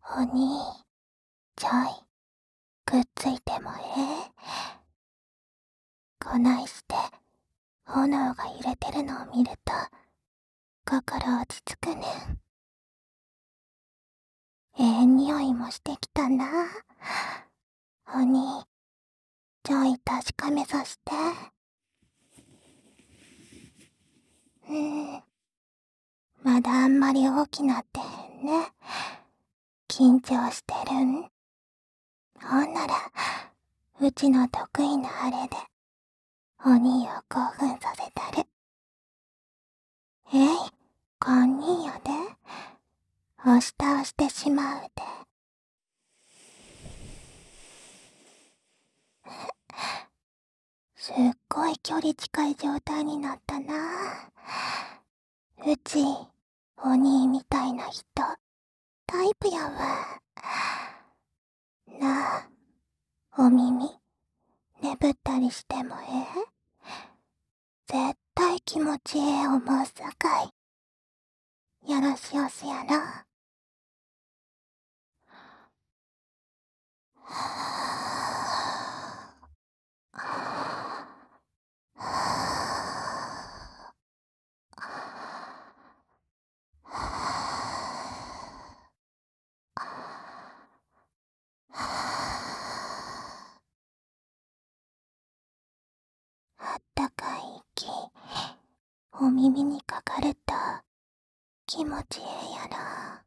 お兄、ちょい、くっついてもこないして炎が揺れてるのを見ると心落ち着くねん。匂いもしてきたな。お兄、ちょい確かめさして。まだあんまり大きなってへんね。緊張してるん？ほんなら、うちの得意なあれで、お兄を興奮させたる。堪忍やで。押し倒してしまうで。すっごい距離近い状態になったな。うち、お兄みたいな人、タイプやわ。なあ、お耳、ねぶったりしても絶対気持ち思うさかい。よろしおすやろ。あったかい息、お耳にかかると気持ちやろ。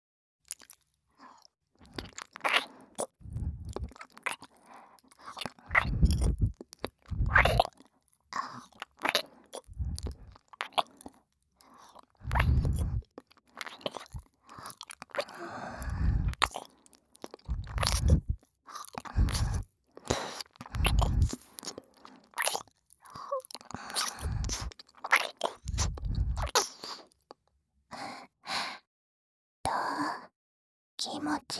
どう？気持ち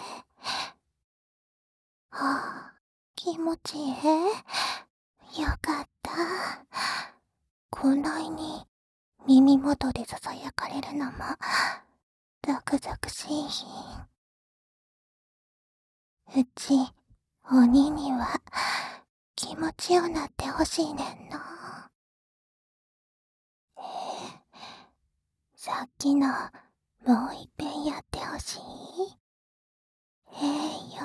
気持ちよかった。こないに耳元でささやかれるのもゾクゾクしいひん。うち、お兄には気持ちよなってほしいねんの。さっきのもういっぺんやってほしい。よ。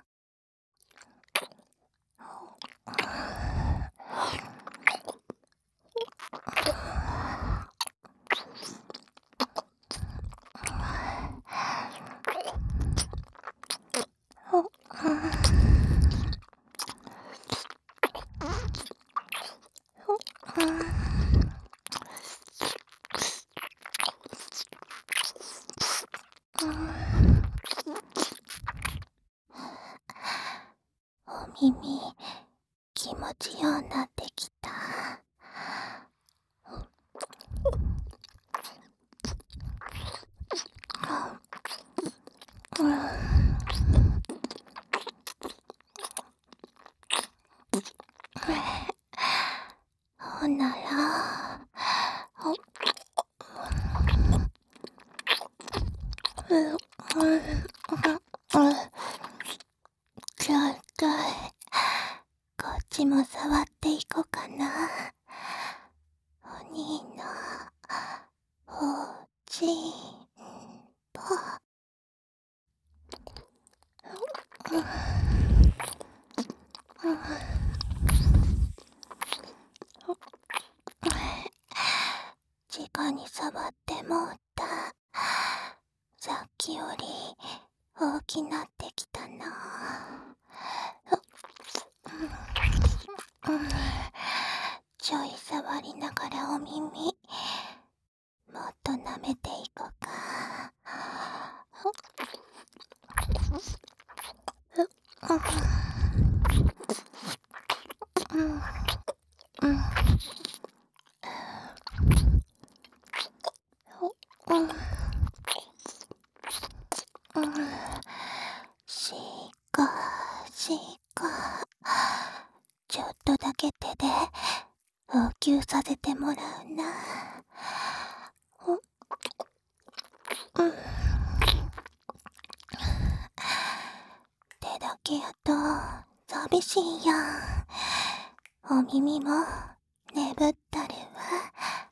お耳、気持ちようなってきた。ほんなら、ちょっと、こっちも触っていこうかな。お兄の、おちんぽ。直に触ってもうた。さっきより大きなってきたな。ちょい触りながらお耳、もっと舐めていこうか。しかしか、ちょっとだけ手で応急させてもらうな。 しいよ。お耳も眠ったるわ。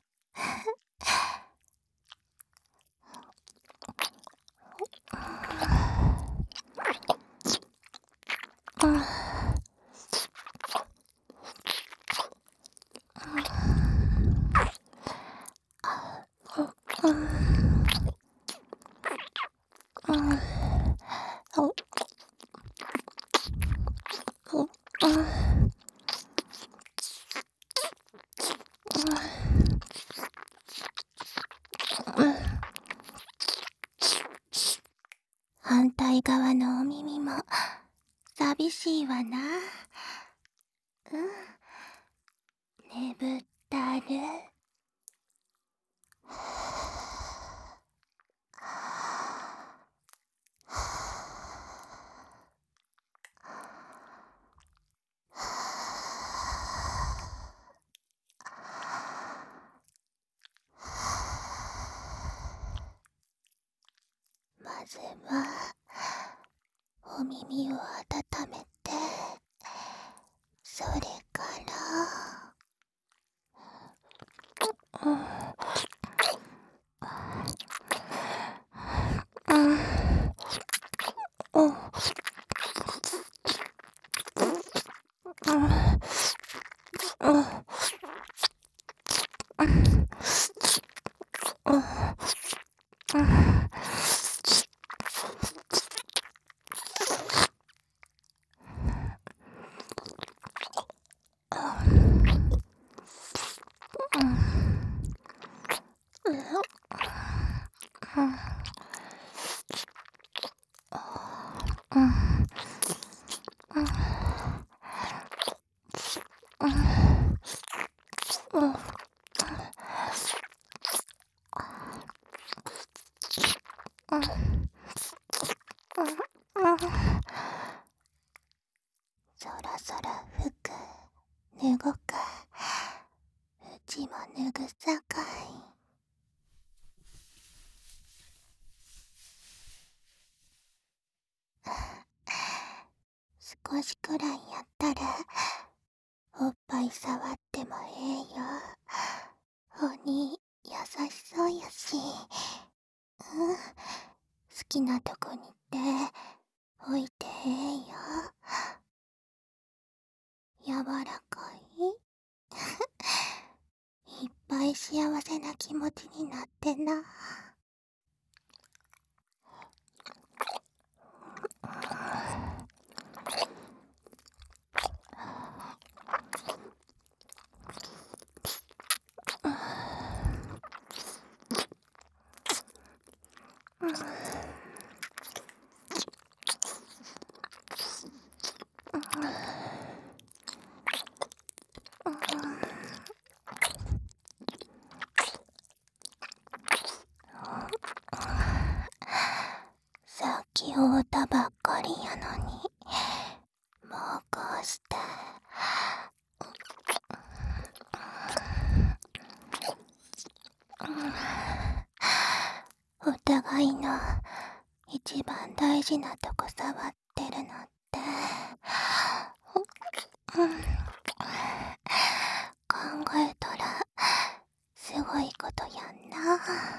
反対側のお耳も寂しいわな。眠ったる。まずはお耳を温めて、それからそろそろ服脱ごか。うちも脱ぐさかい。少しくらいやったらおっぱい触ってもええよ。鬼優しそうやし、好きなとこにって置いてええよ。柔らかいいっぱい幸せな気持ちになってな。さっき会うたばっかりやのに、もうこうして。お互いの一番大事なとこ触ってるのって、考えたらすごいことやんな。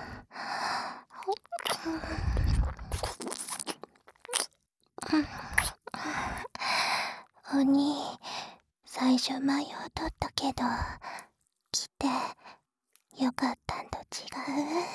鬼、最初迷うとったけど、来てよかったんと違う？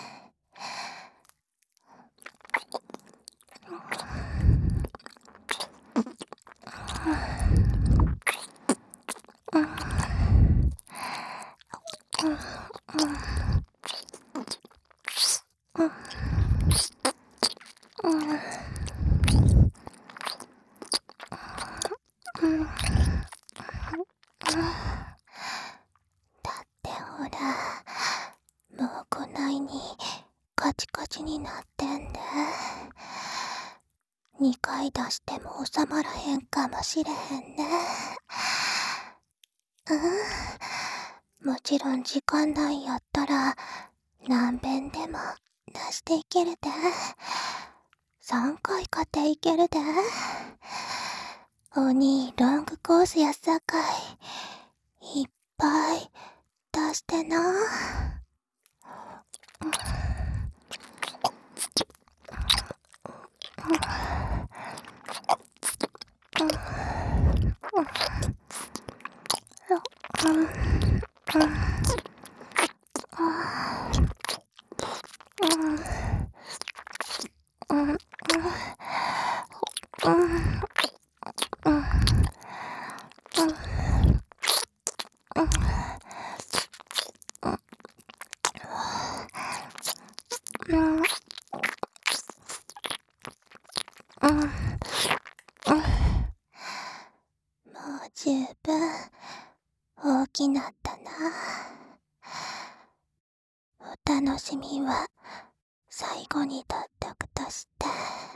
だってほら、もうこないにカチカチになってんで。2回出しても収まらへんかもしれへんね。もちろん時間内やったら何遍でも出していけるで。3回かていけるで。 鬼ロングコースやさかい、いっぱい出してな。もう十分大きなったな。お楽しみは最後にとっとくとして、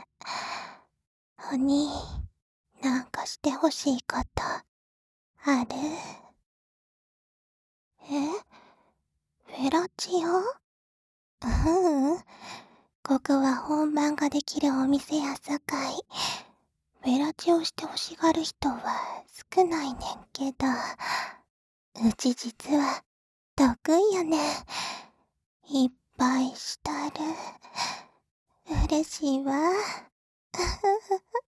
鬼、なんかしてほしいことある？フェラチオ？ここは本番ができるお店やさかい、フェラチオしてほしがる人は少ないねんけど、うち実は得意やねん。いっぱいしたる。嬉しいわ。